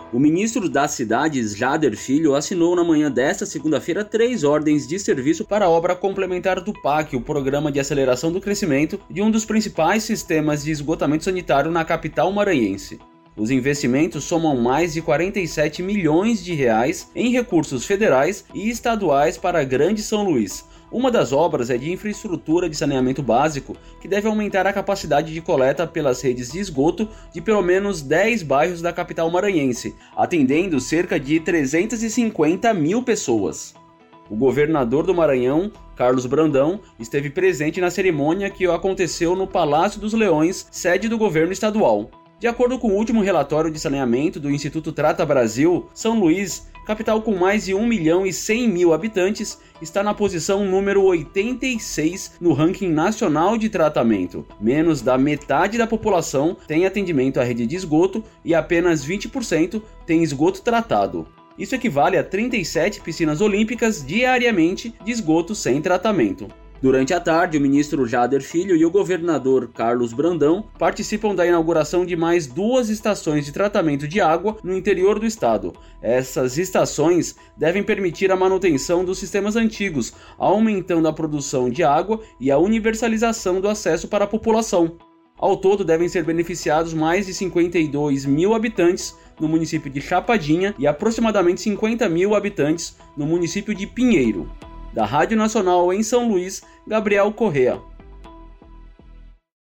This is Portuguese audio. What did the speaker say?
O ministro das Cidades, Jader Filho, assinou na manhã desta segunda-feira 3 ordens de serviço para a obra complementar do PAC, o Programa de Aceleração do Crescimento, de um dos principais sistemas de esgotamento sanitário na capital maranhense. Os investimentos somam mais de 47 milhões de reais em recursos federais e estaduais para a Grande São Luís. Uma das obras é de infraestrutura de saneamento básico, que deve aumentar a capacidade de coleta pelas redes de esgoto de pelo menos 10 bairros da capital maranhense, atendendo cerca de 350 mil pessoas. O governador do Maranhão, Carlos Brandão, esteve presente na cerimônia que aconteceu no Palácio dos Leões, sede do governo estadual. De acordo com o último relatório de saneamento do Instituto Trata Brasil, São Luís, capital com mais de 1.100.000 habitantes, está na posição número 86 no ranking nacional de tratamento. Menos da metade da população tem atendimento à rede de esgoto e apenas 20% tem esgoto tratado. Isso equivale a 37 piscinas olímpicas diariamente de esgoto sem tratamento. Durante a tarde, o ministro Jader Filho e o governador Carlos Brandão participam da inauguração de mais 2 estações de tratamento de água no interior do estado. Essas estações devem permitir a manutenção dos sistemas antigos, aumentando a produção de água e a universalização do acesso para a população. Ao todo, devem ser beneficiados mais de 52 mil habitantes no município de Chapadinha e aproximadamente 50 mil habitantes no município de Pinheiro. Da Rádio Nacional em São Luís, Gabriel Correa.